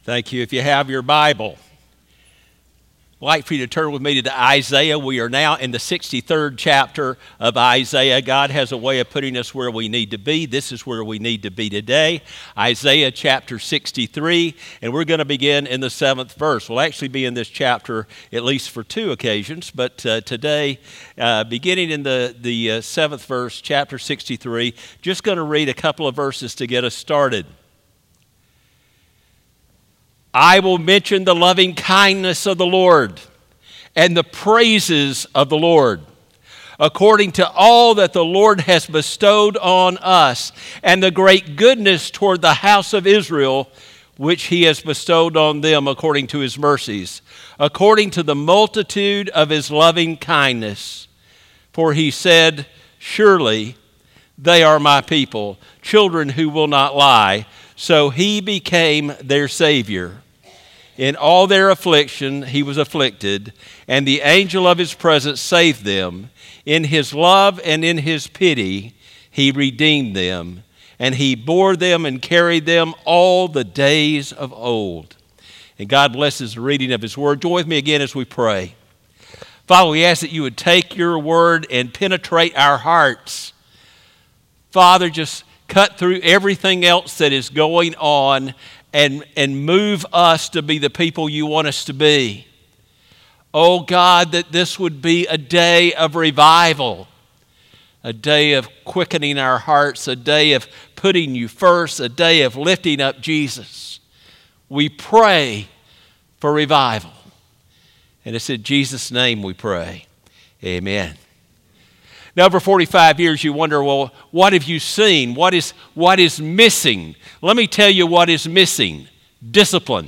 Thank you. If you have your Bible, I'd like for you to turn with me to Isaiah. We are now in the 63rd chapter of Isaiah. God has a way of putting us where we need to be. This is where we need to be today. Isaiah chapter 63, and we're going to begin in the 7th verse. We'll actually be in this chapter at least for two occasions, but today, beginning in the 7th verse, chapter 63, just going to read a couple of verses to get us started. I will mention the loving kindness of the Lord and the praises of the Lord, according to all that the Lord has bestowed on us, and the great goodness toward the house of Israel, which he has bestowed on them according to his mercies, according to the multitude of his loving kindness. For he said, surely they are my people, children who will not lie. So he became their Savior. In all their affliction he was afflicted, and the angel of his presence saved them. In his love and in his pity he redeemed them, and he bore them and carried them all the days of old. And God blesses the reading of his word. Join with me again as we pray. Father, we ask that you would take your word and penetrate our hearts. Father, just cut through everything else that is going on and move us to be the people you want us to be. Oh God, that this would be a day of revival, a day of quickening our hearts, a day of putting you first, a day of lifting up Jesus. We pray for revival. And it's in Jesus' name we pray. Amen. Now, over 45 years, you wonder, well, what have you seen? What is missing? Let me tell you what is missing. Discipline.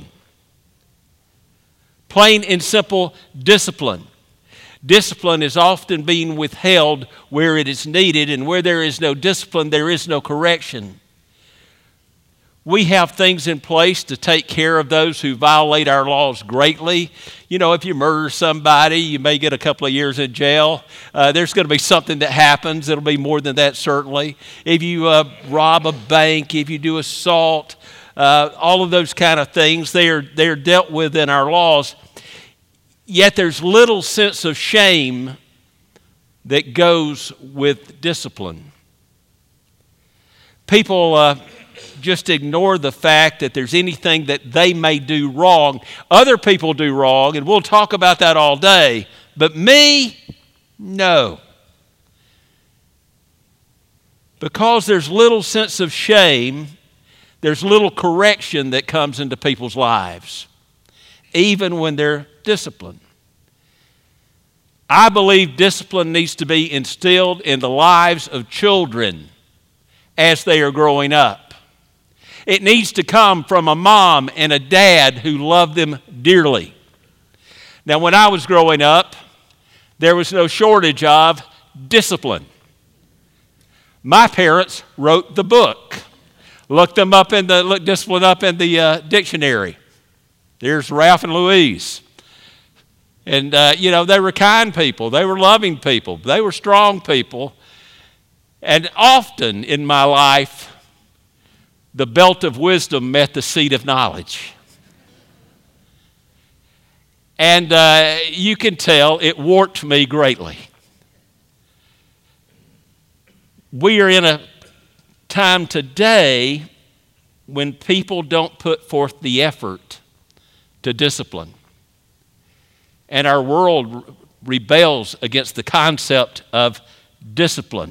Plain and simple discipline. Discipline is often being withheld where it is needed, and where there is no discipline, there is no correction. We have things in place to take care of those who violate our laws greatly. You know, if you murder somebody, you may get a couple of years in jail. There's going to be something that happens. It'll be more than that, certainly. If you rob a bank, if you do assault, all of those kind of things, they are dealt with in our laws. Yet there's little sense of shame that goes with discipline. People just ignore the fact that there's anything that they may do wrong. Other people do wrong, and we'll talk about that all day. But me, no. Because there's little sense of shame, there's little correction that comes into people's lives, even when they're disciplined. I believe discipline needs to be instilled in the lives of children as they are growing up. It needs to come from a mom and a dad who love them dearly. Now, when I was growing up, there was no shortage of discipline. My parents wrote the book. Look discipline up in the dictionary. There's Ralph and Louise. And, they were kind people. They were loving people. They were strong people. And often in my life, the belt of wisdom met the seat of knowledge. And you can tell it warped me greatly. We are in a time today when people don't put forth the effort to discipline. And our world rebels against the concept of discipline.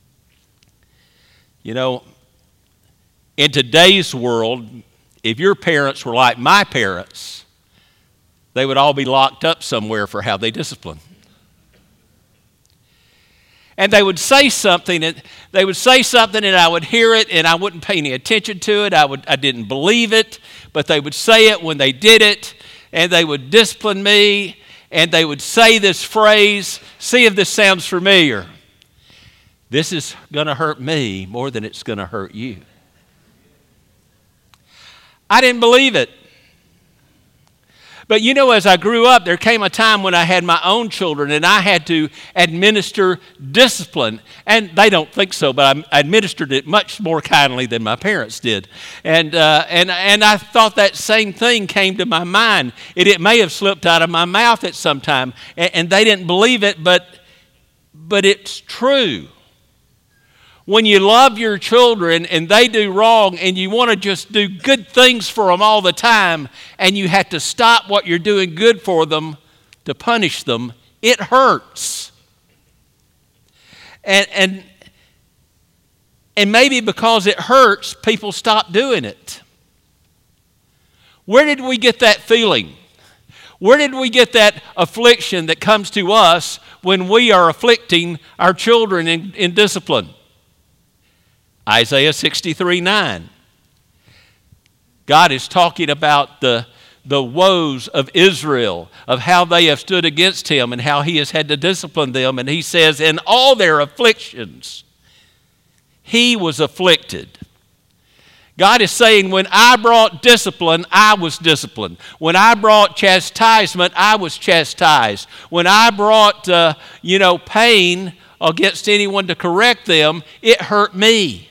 You know, in today's world, if your parents were like my parents, they would all be locked up somewhere for how they discipline. And they would say something, and I would hear it, and I wouldn't pay any attention to it. I didn't believe it, but they would say it when they did it, and they would discipline me, and they would say this phrase, see if this sounds familiar. This is going to hurt me more than it's going to hurt you. I didn't believe it. But as I grew up, there came a time when I had my own children and I had to administer discipline. And they don't think so, but I administered it much more kindly than my parents did. And I thought that same thing came to my mind. It may have slipped out of my mouth at some time. And they didn't believe it, but it's true. When you love your children and they do wrong and you want to just do good things for them all the time and you have to stop what you're doing good for them to punish them, it hurts. And maybe because it hurts, people stop doing it. Where did we get that feeling? Where did we get that affliction that comes to us when we are afflicting our children in discipline? Isaiah 63:9. God is talking about the woes of Israel, of how they have stood against him and how he has had to discipline them. And he says, in all their afflictions, he was afflicted. God is saying, when I brought discipline, I was disciplined. When I brought chastisement, I was chastised. When I brought, pain against anyone to correct them, it hurt me.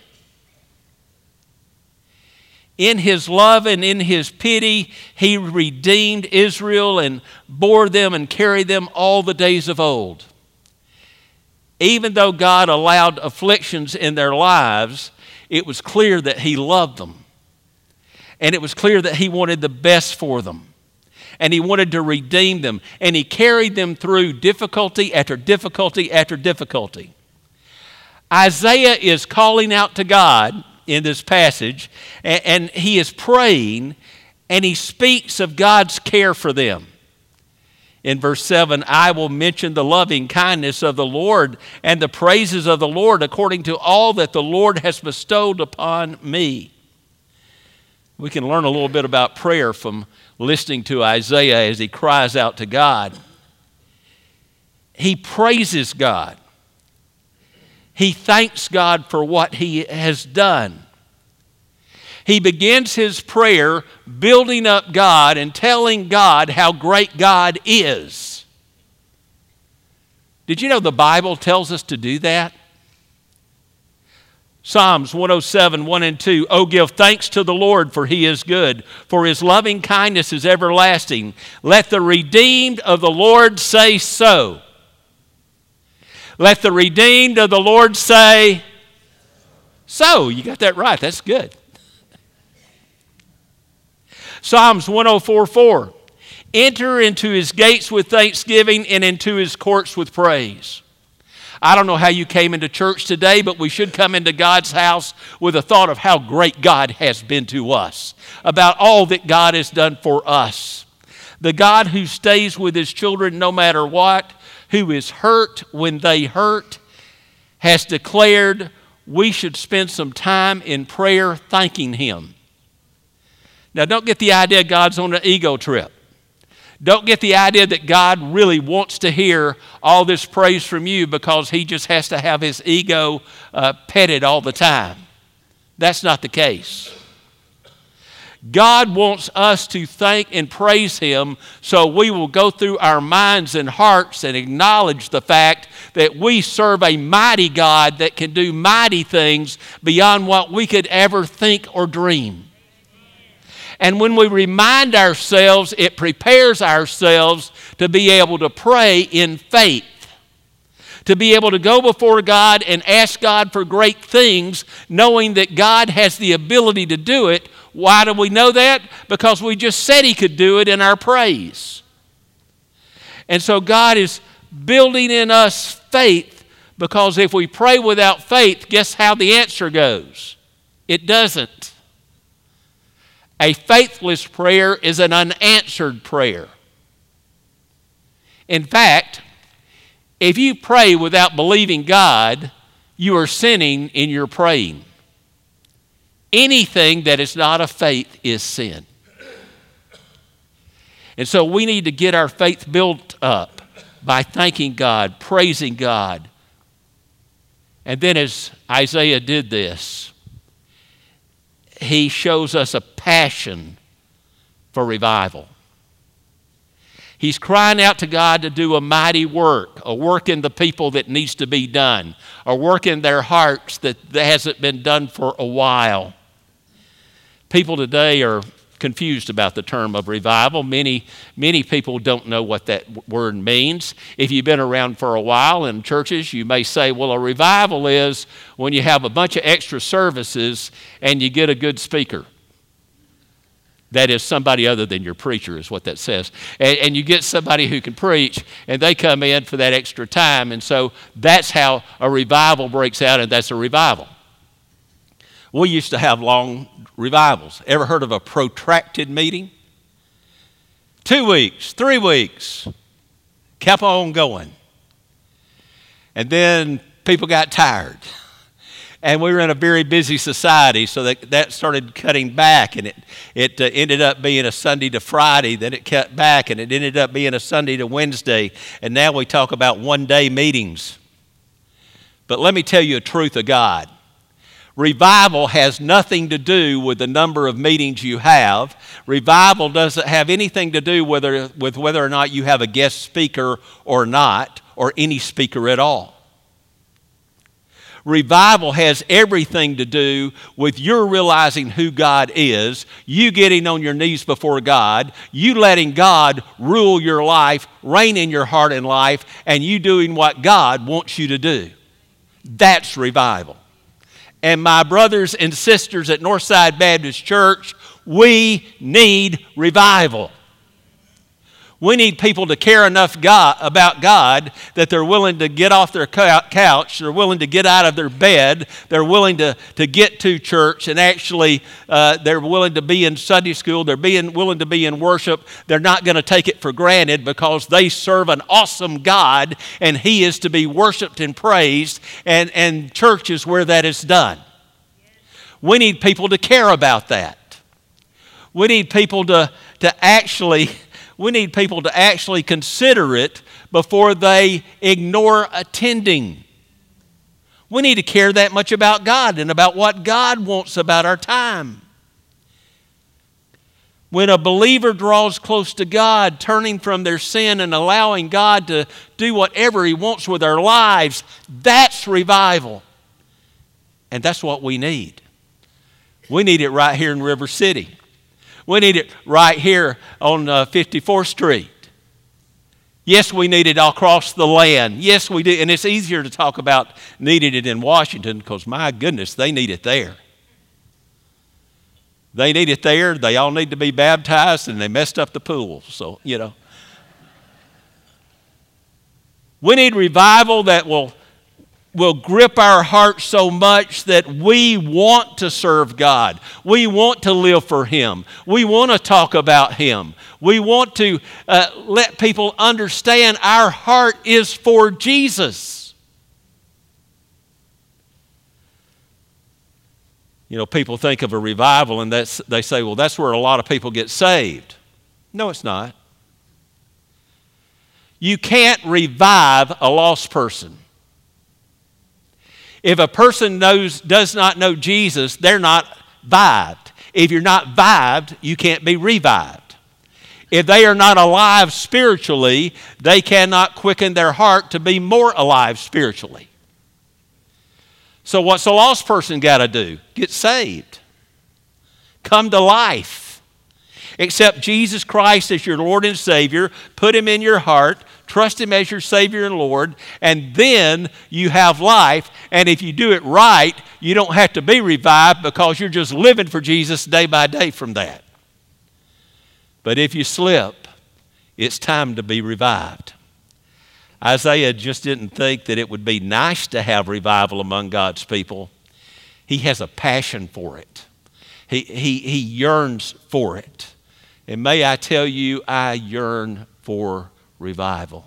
In his love and in his pity, he redeemed Israel and bore them and carried them all the days of old. Even though God allowed afflictions in their lives, it was clear that he loved them. And it was clear that he wanted the best for them. And he wanted to redeem them. And he carried them through difficulty after difficulty after difficulty. Isaiah is calling out to God in this passage, and he is praying, and he speaks of God's care for them. In verse 7, I will mention the loving kindness of the Lord and the praises of the Lord according to all that the Lord has bestowed upon me. We can learn a little bit about prayer from listening to Isaiah as he cries out to God. He praises God. He thanks God for what he has done. He begins his prayer building up God and telling God how great God is. Did you know the Bible tells us to do that? Psalms 107, 1 and 2. Oh, give thanks to the Lord, for he is good, for his loving kindness is everlasting. Let the redeemed of the Lord say so. Let the redeemed of the Lord say so. You got that right. That's good. Psalms 104:4. Enter into his gates with thanksgiving and into his courts with praise. I don't know how you came into church today, but we should come into God's house with a thought of how great God has been to us, about all that God has done for us. The God who stays with his children no matter what, who is hurt when they hurt, has declared we should spend some time in prayer thanking him. Now, don't get the idea God's on an ego trip. Don't get the idea that God really wants to hear all this praise from you because he just has to have his ego petted all the time. That's not the case. God wants us to thank and praise him so we will go through our minds and hearts and acknowledge the fact that we serve a mighty God that can do mighty things beyond what we could ever think or dream. And when we remind ourselves, it prepares ourselves to be able to pray in faith, to be able to go before God and ask God for great things, knowing that God has the ability to do it. Why do we know that? Because we just said he could do it in our praise. And so God is building in us faith, because if we pray without faith, guess how the answer goes? It doesn't. A faithless prayer is an unanswered prayer. In fact, if you pray without believing God, you are sinning in your praying. Anything that is not of faith is sin. And so we need to get our faith built up by thanking God, praising God. And then as Isaiah did this, he shows us a passion for revival. He's crying out to God to do a mighty work, a work in the people that needs to be done, a work in their hearts that hasn't been done for a while. People today are confused about the term of revival. Many people don't know what that word means. If you've been around for a while in churches, you may say, well, a revival is when you have a bunch of extra services and you get a good speaker. That is somebody other than your preacher is what that says. And you get somebody who can preach, and they come in for that extra time. And so that's how a revival breaks out, and that's a revival. We used to have long revivals. Ever heard of a protracted meeting? 2 weeks, 3 weeks, kept on going. And then people got tired. And we were in a very busy society, so that started cutting back, and it ended up being a Sunday to Friday. Then it cut back, and it ended up being a Sunday to Wednesday. And now we talk about one-day meetings. But let me tell you a truth of God. Revival has nothing to do with the number of meetings you have. Revival doesn't have anything to do with whether or not you have a guest speaker or not, or any speaker at all. Revival has everything to do with your realizing who God is, you getting on your knees before God, you letting God rule your life, reign in your heart and life, and you doing what God wants you to do. That's revival. And my brothers and sisters at Northside Baptist Church, we need revival. We need people to care enough about God that they're willing to get off their couch, they're willing to get out of their bed, they're willing to get to church, and actually they're willing to be in Sunday school, they're willing to be in worship. They're not going to take it for granted because they serve an awesome God, and He is to be worshiped and praised, and church is where that is done. We need people to care about that. We need people to actually consider it before they ignore attending. We need to care that much about God and about what God wants about our time. When a believer draws close to God, turning from their sin and allowing God to do whatever He wants with our lives, that's revival. And that's what we need. We need it right here in River City. We need it right here on 54th Street. Yes, we need it all across the land. Yes, we do. And it's easier to talk about needing it in Washington because, my goodness, they need it there. They need it there. They all need to be baptized, and they messed up the pool. So, we need revival that will grip our hearts so much that we want to serve God. We want to live for Him. We want to talk about Him. We want to let people understand our heart is for Jesus. People think of a revival and they say, well, that's where a lot of people get saved. No, it's not. You can't revive a lost person. If a person does not know Jesus, they're not vived. If you're not vived, you can't be revived. If they are not alive spiritually, they cannot quicken their heart to be more alive spiritually. So what's a lost person got to do? Get saved. Come to life. Accept Jesus Christ as your Lord and Savior. Put Him in your heart. Trust Him as your Savior and Lord, and then you have life. And if you do it right, you don't have to be revived because you're just living for Jesus day by day from that. But if you slip, it's time to be revived. Isaiah just didn't think that it would be nice to have revival among God's people. He has a passion for it. He yearns for it. And may I tell you, I yearn for revival.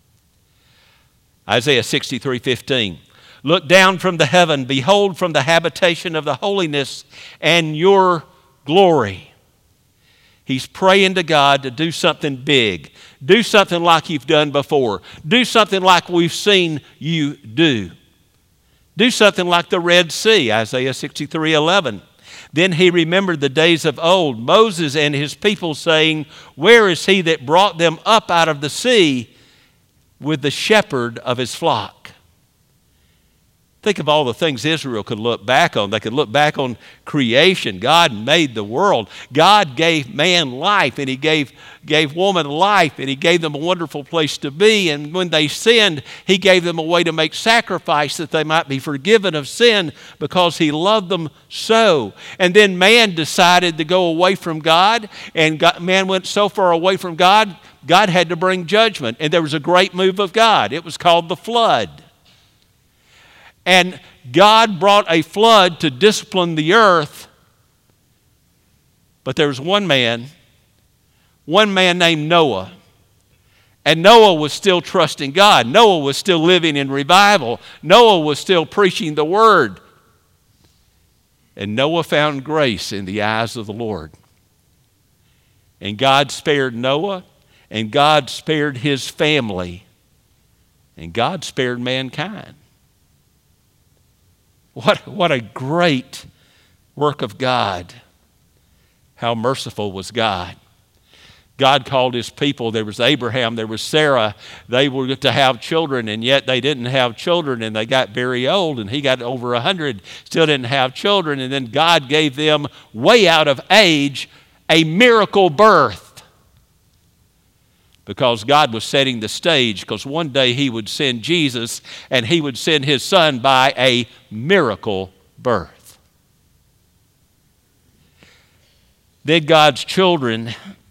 Isaiah 63:15. Look down from the heaven, behold from the habitation of the holiness and your glory. He's praying to God to do something big. Do something like you've done before. Do something like we've seen you do. Do something like the Red Sea, Isaiah 63:11. Then he remembered the days of old, Moses and his people, saying, where is he that brought them up out of the sea with the shepherd of his flock? Think of all the things Israel could look back on. They could look back on creation. God made the world. God gave man life, and he gave woman life, and he gave them a wonderful place to be. And when they sinned, he gave them a way to make sacrifice that they might be forgiven of sin because he loved them so. And then man decided to go away from God, and man went so far away from God, God had to bring judgment. And there was a great move of God. It was called the flood. And God brought a flood to discipline the earth. But there was one man named Noah. And Noah was still trusting God. Noah was still living in revival. Noah was still preaching the word. And Noah found grace in the eyes of the Lord. And God spared Noah, and God spared his family, and God spared mankind. What a great work of God. How merciful was God. God called his people. There was Abraham, there was Sarah. They were to have children, and yet they didn't have children, and they got very old, and he got over 100, still didn't have children. And then God gave them, way out of age, a miracle birth. Because God was setting the stage, because one day he would send Jesus, and he would send his son by a miracle birth. Then God's children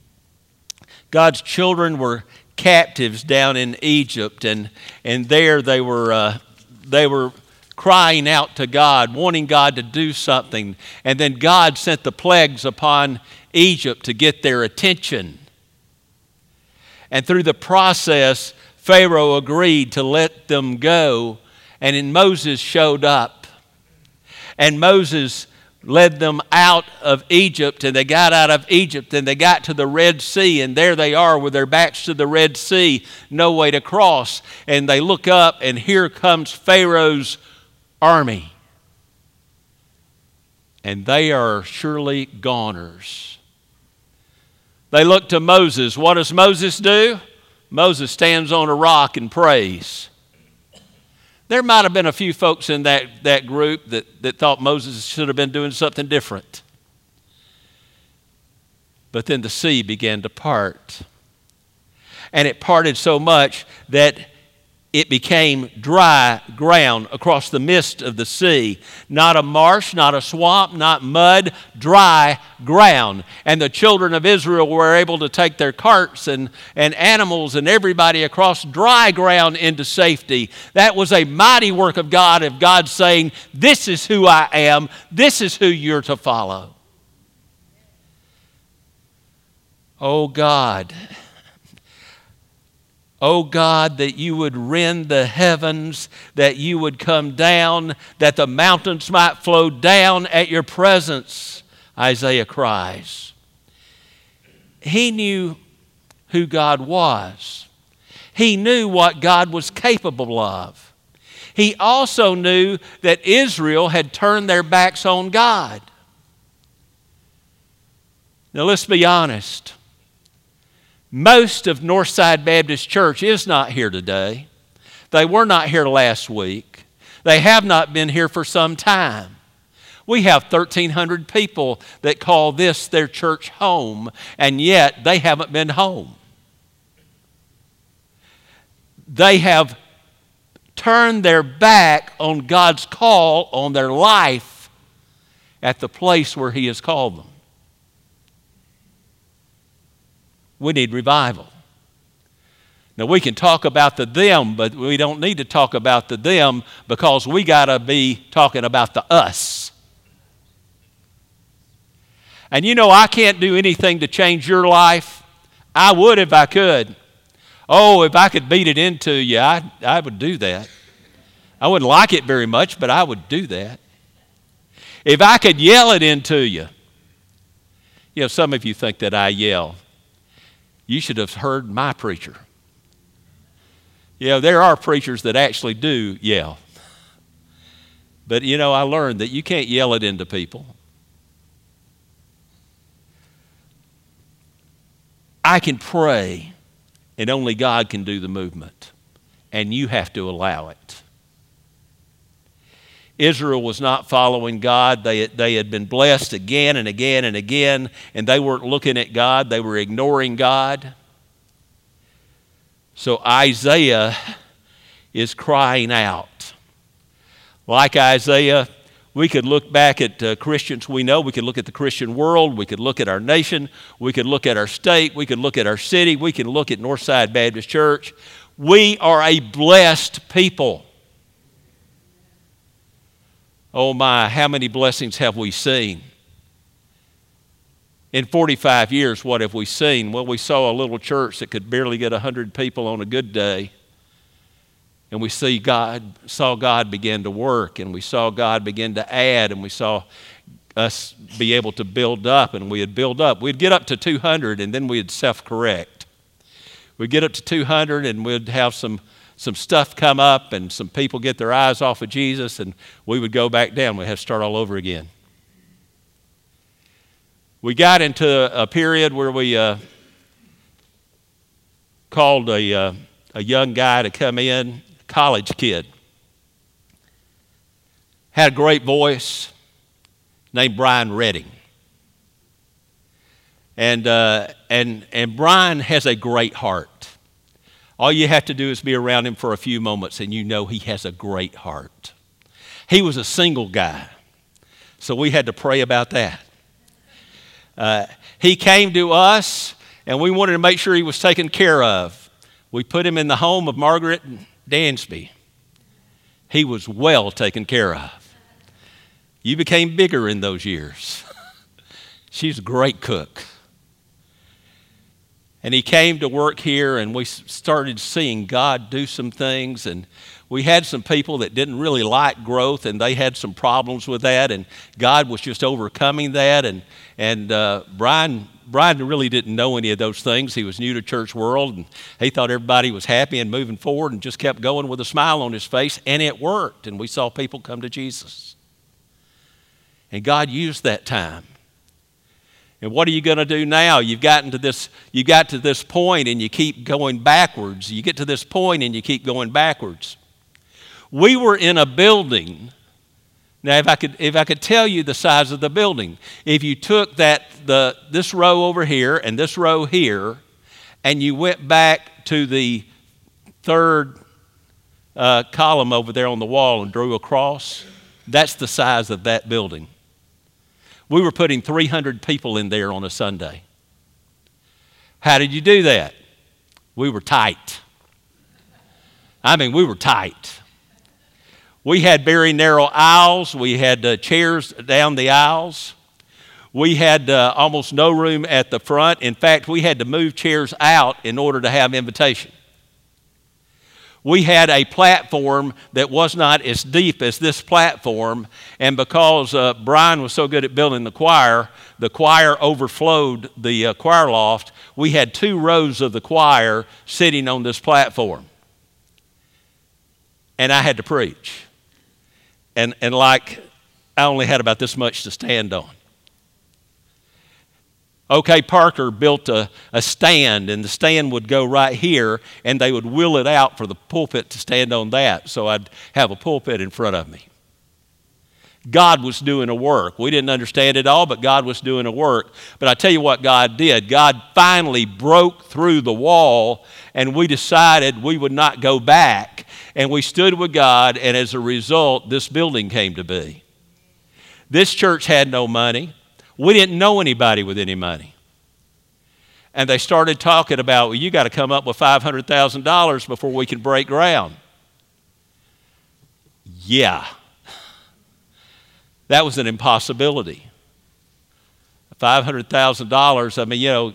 were captives down in Egypt, and there they were crying out to God, wanting God to do something. And then God sent the plagues upon Egypt to get their attention. And through the process, Pharaoh agreed to let them go, and then Moses showed up. And Moses led them out of Egypt, and they got out of Egypt, and they got to the Red Sea, and there they are with their backs to the Red Sea, no way to cross. And they look up, and here comes Pharaoh's army. And they are surely goners. They look to Moses. What does Moses do? Moses stands on a rock and prays. There might have been a few folks in that group that thought Moses should have been doing something different. But then the sea began to part. And it parted so much that it became dry ground across the midst of the sea. Not a marsh, not a swamp, not mud, dry ground. And the children of Israel were able to take their carts and animals and everybody across dry ground into safety. That was a mighty work of God saying, this is who I am, this is who you're to follow. Oh God, that you would rend the heavens, that you would come down, that the mountains might flow down at your presence, Isaiah cries. He knew who God was. He knew what God was capable of. He also knew that Israel had turned their backs on God. Now let's be honest. Most of Northside Baptist Church is not here today. They were not here last week. They have not been here for some time. We have 1,300 people that call this their church home, and yet they haven't been home. They have turned their back on God's call on their life at the place where He has called them. We need revival. Now we can talk about the them, but we don't need to talk about the them because we got to be talking about the us. And you know, I can't do anything to change your life. I would if I could. Oh, if I could beat it into you, I would do that. I wouldn't like it very much, but I would do that. If I could yell it into you. You know, some of you think that I yell. You should have heard my preacher. You know, there are preachers that actually do yell. But, you know, I learned that you can't yell it into people. I can pray, and only God can do the movement, and you have to allow it. Israel was not following God. They had been blessed again and again and again, and they weren't looking at God. They were ignoring God. So Isaiah is crying out. Like Isaiah, we could look back at Christians we know. We could look at the Christian world. We could look at our nation. We could look at our state. We could look at our city. We could look at Northside Baptist Church. We are a blessed people. Oh my, how many blessings have we seen? In 45 years, what have we seen? Well, we saw a little church that could barely get 100 people on a good day. And we saw God begin to work, and we saw God begin to add, and we saw us be able to build up, and we had built up. We'd get up to 200, and then we'd self-correct. We'd get up to 200, and we'd have some stuff come up, and some people get their eyes off of Jesus, and we would go back down. We'd have to start all over again. We got into a period where we called a young guy to come in, college kid. Had a great voice, named Brian Redding. And Brian has a great heart. All you have to do is be around him for a few moments and you know he has a great heart. He was a single guy, so we had to pray about that. He came to us and we wanted to make sure he was taken care of. We put him in the home of Margaret Dansby. He was well taken care of. You became bigger in those years. She's a great cook. And he came to work here, and we started seeing God do some things. And we had some people that didn't really like growth, and they had some problems with that. And God was just overcoming that. And Brian really didn't know any of those things. He was new to church world, and he thought everybody was happy and moving forward, and just kept going with a smile on his face. And it worked, and we saw people come to Jesus. And God used that time. And what are you going to do now? You got to this point and you keep going backwards. You get to this point and you keep going backwards. We were in a building. Now, if I could tell you the size of the building, if you took this row over here and this row here, and you went back to the third column over there on the wall and drew a cross, that's the size of that building. We were putting 300 people in there on a Sunday. How did you do that? We were tight. We were tight. We had very narrow aisles. We had chairs down the aisles. We had almost no room at the front. In fact, we had to move chairs out in order to have invitation. We had a platform that was not as deep as this platform, and because Brian was so good at building the choir overflowed the choir loft. We had 2 rows of the choir sitting on this platform. And I had to preach. And I only had about this much to stand on. OK Parker built a stand, and the stand would go right here, and they would wheel it out for the pulpit to stand on that, so I'd have a pulpit in front of me. God was doing a work. We didn't understand it all, but God was doing a work. But I tell you what God did. God finally broke through the wall, and we decided we would not go back, and we stood with God, and as a result, this building came to be. This church had no money. We didn't know anybody with any money. And they started talking about, well, you got to come up with $500,000 before we can break ground. Yeah. That was an impossibility. $500,000,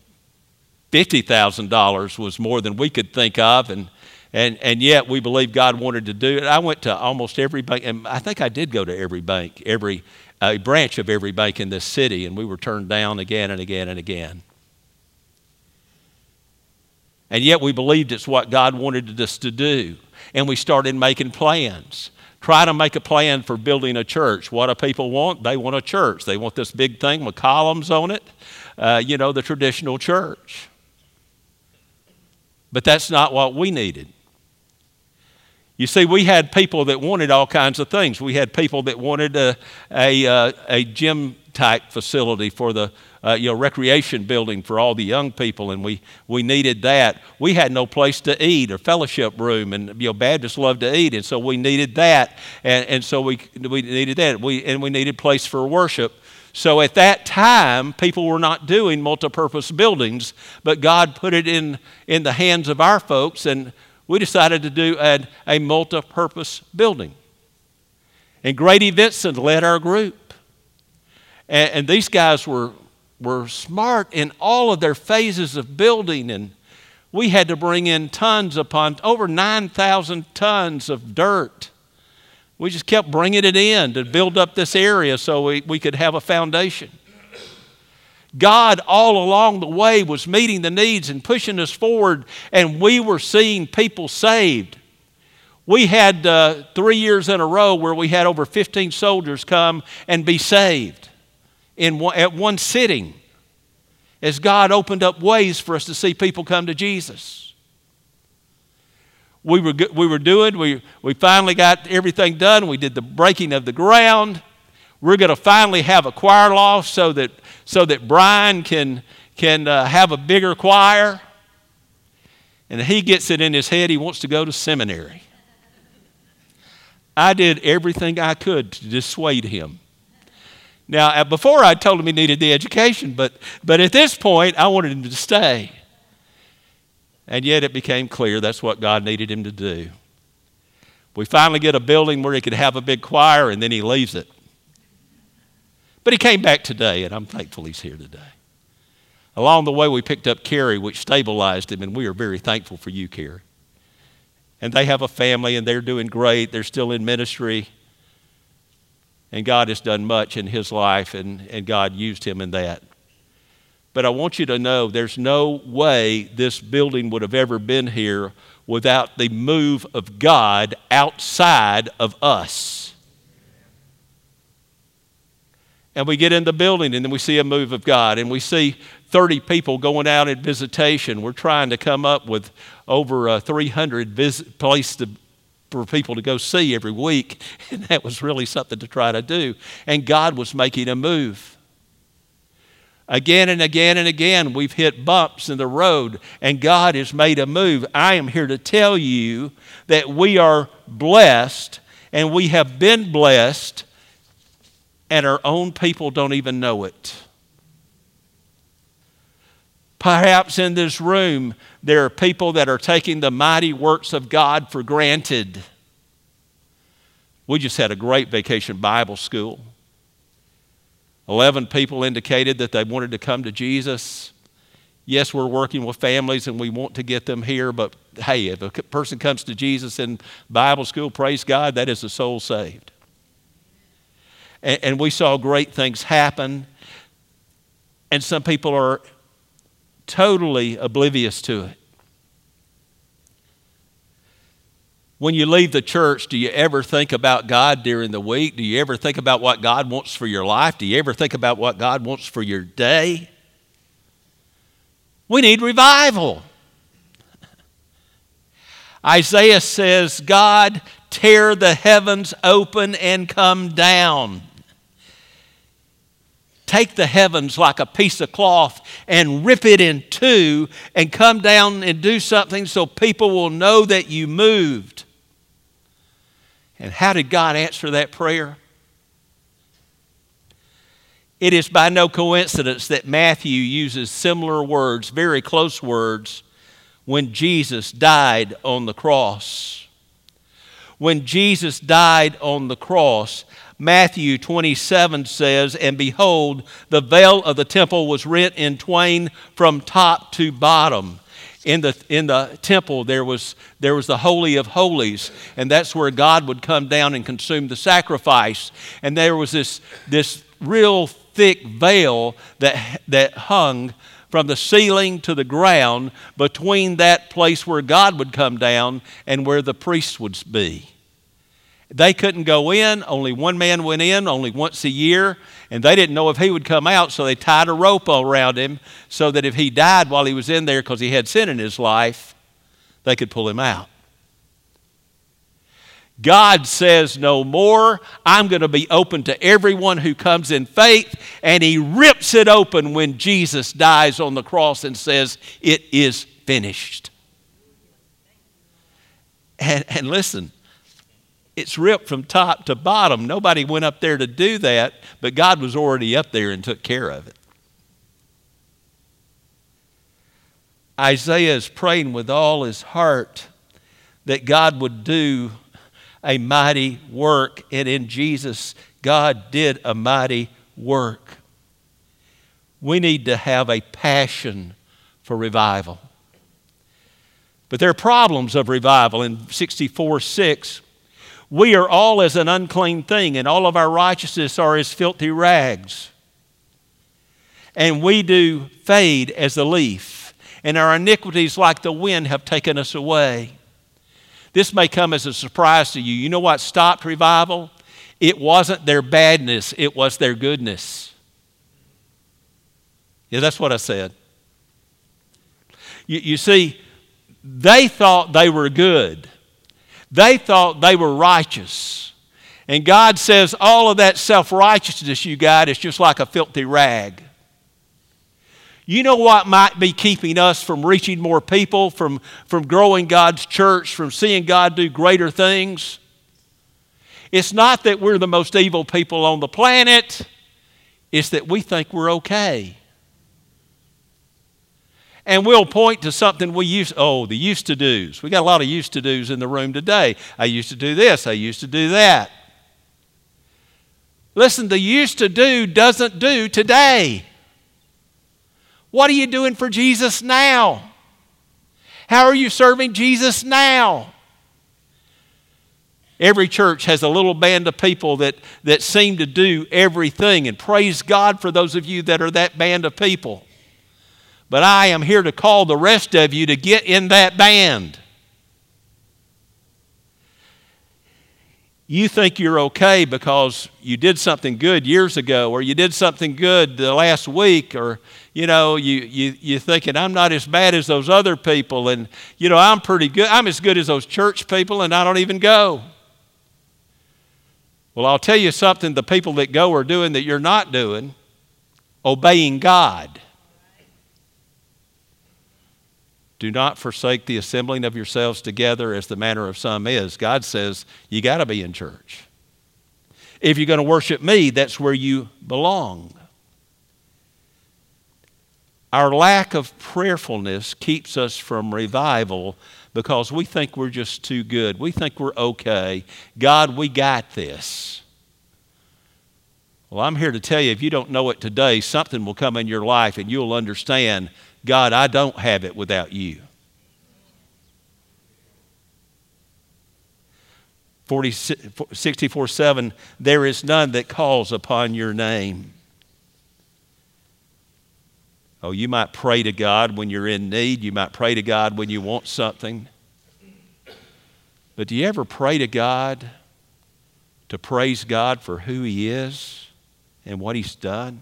$50,000 was more than we could think of, and yet we believed God wanted to do it. I went to almost every bank, and I think I did go to every bank, a branch of every bank in this city, and we were turned down again and again and again. And yet we believed it's what God wanted us to do, and we started making plans. Try to make a plan for building a church. What do people want? They want a church. They want this big thing with columns on it, the traditional church. But that's not what we needed. You see, we had people that wanted all kinds of things. We had people that wanted a gym-type facility for the recreation building for all the young people, and we needed that. We had no place to eat or fellowship room, and Baptists love to eat, and so we needed that, and so we needed that. We needed place for worship. So at that time, people were not doing multipurpose buildings, but God put it in the hands of our folks, and we decided to do a multipurpose building. And Grady Vincent led our group. And these guys were smart in all of their phases of building, and we had to bring in tons upon over 9,000 tons of dirt. We just kept bringing it in to build up this area so we could have a foundation. God all along the way was meeting the needs and pushing us forward, and we were seeing people saved. We had 3 years in a row where we had over 15 soldiers come and be saved at one sitting, as God opened up ways for us to see people come to Jesus. We finally got everything done. We did the breaking of the ground. We're going to finally have a choir loft so that Brian can have a bigger choir. And he gets it in his head he wants to go to seminary. I did everything I could to dissuade him. Now, before I told him he needed the education, but at this point, I wanted him to stay. And yet it became clear that's what God needed him to do. We finally get a building where he could have a big choir, and then he leaves it. But he came back today, and I'm thankful he's here today. Along the way, we picked up Carrie, which stabilized him, and we are very thankful for you, Carrie. And they have a family, and they're doing great. They're still in ministry. And God has done much in his life, and God used him in that. But I want you to know there's no way this building would have ever been here without the move of God outside of us. And we get in the building, and then we see a move of God, and we see 30 people going out in visitation. We're trying to come up with over 300 places for people to go see every week, and that was really something to try to do. And God was making a move. Again and again and again, we've hit bumps in the road, and God has made a move. I am here to tell you that we are blessed, and we have been blessed, and our own people don't even know it. Perhaps in this room, there are people that are taking the mighty works of God for granted. We just had a great vacation Bible school. 11 people indicated that they wanted to come to Jesus. Yes, we're working with families and we want to get them here, but hey, if a person comes to Jesus in Bible school, praise God, that is a soul saved. And we saw great things happen, and some people are totally oblivious to it. When you leave the church, do you ever think about God during the week? Do you ever think about what God wants for your life? Do you ever think about what God wants for your day? We need revival. Isaiah says, God, tear the heavens open and come down. Take the heavens like a piece of cloth and rip it in two and come down and do something so people will know that you moved. And how did God answer that prayer? It is by no coincidence that Matthew uses similar words, very close words, when Jesus died on the cross. When Jesus died on the cross, Matthew 27 says, and behold, the veil of the temple was rent in twain from top to bottom. In the temple, there was the Holy of Holies, and that's where God would come down and consume the sacrifice. And there was this real thick veil that hung from the ceiling to the ground between that place where God would come down and where the priests would be. They couldn't go in. Only one man went in only once a year, and they didn't know if he would come out, so they tied a rope around him so that if he died while he was in there because he had sin in his life, they could pull him out. God says no more. I'm going to be open to everyone who comes in faith, and he rips it open when Jesus dies on the cross and says, it is finished. And listen, it's ripped from top to bottom. Nobody went up there to do that, but God was already up there and took care of it. Isaiah is praying with all his heart that God would do a mighty work, and in Jesus, God did a mighty work. We need to have a passion for revival. But there are problems of revival. In 64:6, we are all as an unclean thing, and all of our righteousness are as filthy rags. And we do fade as a leaf, and our iniquities like the wind have taken us away. This may come as a surprise to you. You know what stopped revival? It wasn't their badness, it was their goodness. Yeah, that's what I said. You see, they thought they were good. They thought they were righteous. And God says all of that self-righteousness you got is just like a filthy rag. You know what might be keeping us from reaching more people, from growing God's church, from seeing God do greater things? It's not that we're the most evil people on the planet. It's that we think we're okay. And we'll point to something the used to do's. We got a lot of used to do's in the room today. I used to do this. I used to do that. Listen, the used to do doesn't do today. What are you doing for Jesus now? How are you serving Jesus now? Every church has a little band of people that seem to do everything, and praise God for those of you that are that band of people. But I am here to call the rest of you to get in that band. You think you're okay because you did something good years ago, or you did something good the last week, or you're thinking, I'm not as bad as those other people, and I'm pretty good. I'm as good as those church people, and I don't even go. Well, I'll tell you something the people that go are doing that you're not doing: obeying God. Do not forsake the assembling of yourselves together as the manner of some is. God says you got to be in church. If you're going to worship me, that's where you belong. Our lack of prayerfulness keeps us from revival because we think we're just too good. We think we're okay. God, we got this. Well, I'm here to tell you, if you don't know it today, something will come in your life and you'll understand, God, I don't have it without you. 64:7, there is none that calls upon your name. Oh, you might pray to God when you're in need. You might pray to God when you want something. But do you ever pray to God to praise God for who He is and what He's done?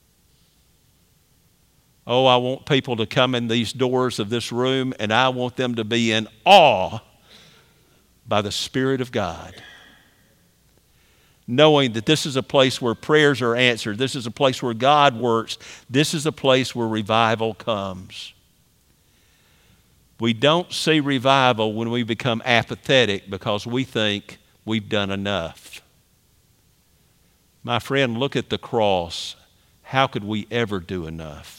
Oh, I want people to come in these doors of this room, and I want them to be in awe by the Spirit of God, knowing that this is a place where prayers are answered. This is a place where God works. This is a place where revival comes. We don't see revival when we become apathetic because we think we've done enough. My friend, look at the cross. How could we ever do enough?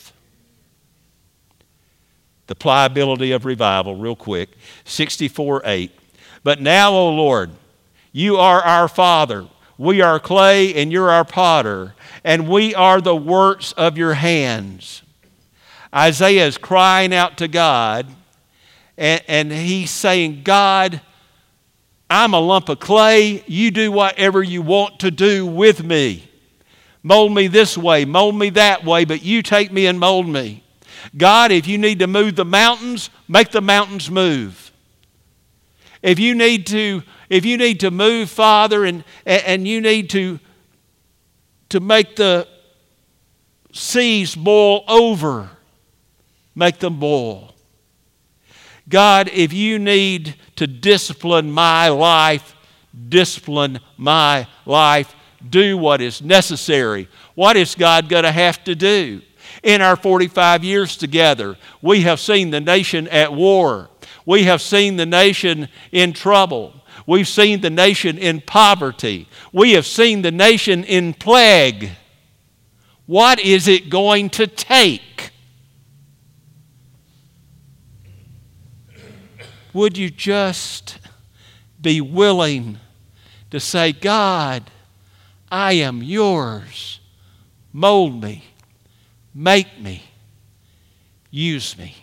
The pliability of revival, real quick. 64:8. But now, O Lord, you are our Father. We are clay and you're our potter, and we are the works of your hands. Isaiah is crying out to God, and he's saying, God, I'm a lump of clay. You do whatever you want to do with me. Mold me this way, mold me that way, but you take me and mold me. God, if you need to move the mountains, make the mountains move. If you need to move, Father, and you need to make the seas boil over, make them boil. God, if you need to discipline my life, discipline my life. Do what is necessary. What is God going to have to do? In our 45 years together, we have seen the nation at war. We have seen the nation in trouble. We've seen the nation in poverty. We have seen the nation in plague. What is it going to take? Would you just be willing to say, God, I am yours. Mold me. Make me. Use me.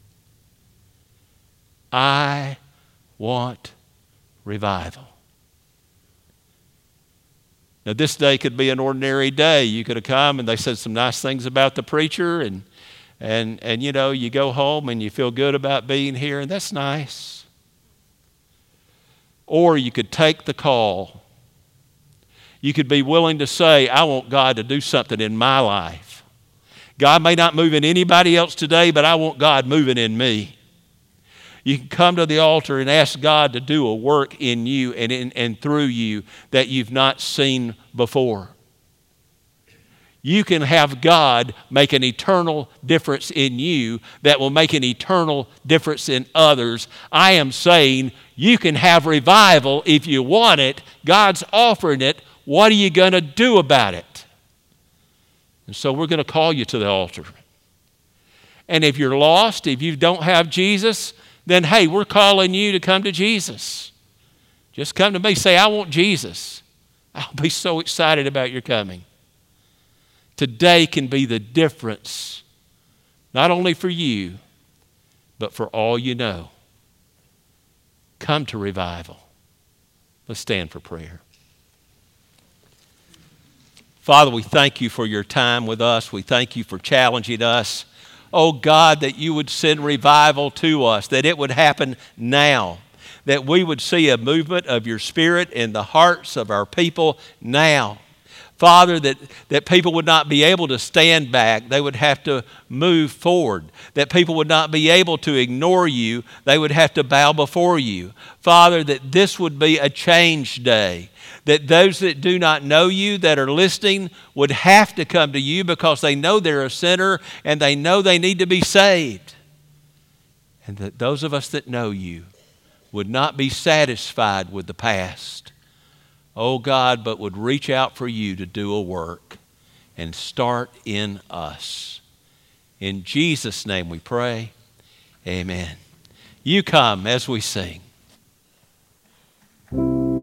I want revival. Now, this day could be an ordinary day. You could have come and they said some nice things about the preacher and you know, you go home and you feel good about being here, and that's nice. Or you could take the call. You could be willing to say, I want God to do something in my life. God may not move in anybody else today, but I want God moving in me. You can come to the altar and ask God to do a work in you and through you that you've not seen before. You can have God make an eternal difference in you that will make an eternal difference in others. I am saying you can have revival if you want it. God's offering it. What are you going to do about it? And so we're going to call you to the altar. And if you're lost, if you don't have Jesus, then hey, we're calling you to come to Jesus. Just come to me. Say, I want Jesus. I'll be so excited about your coming. Today can be the difference, not only for you, but for all you know. Come to revival. Let's stand for prayer. Father, we thank you for your time with us. We thank you for challenging us. Oh God, that you would send revival to us, that it would happen now, that we would see a movement of your Spirit in the hearts of our people now. Father, that people would not be able to stand back. They would have to move forward. That people would not be able to ignore you. They would have to bow before you. Father, that this would be a change day. That those that do not know you, that are listening, would have to come to you because they know they're a sinner and they know they need to be saved. And that those of us that know you would not be satisfied with the past. Oh God, but would reach out for you to do a work and start in us. In Jesus' name we pray. Amen. You come as we sing.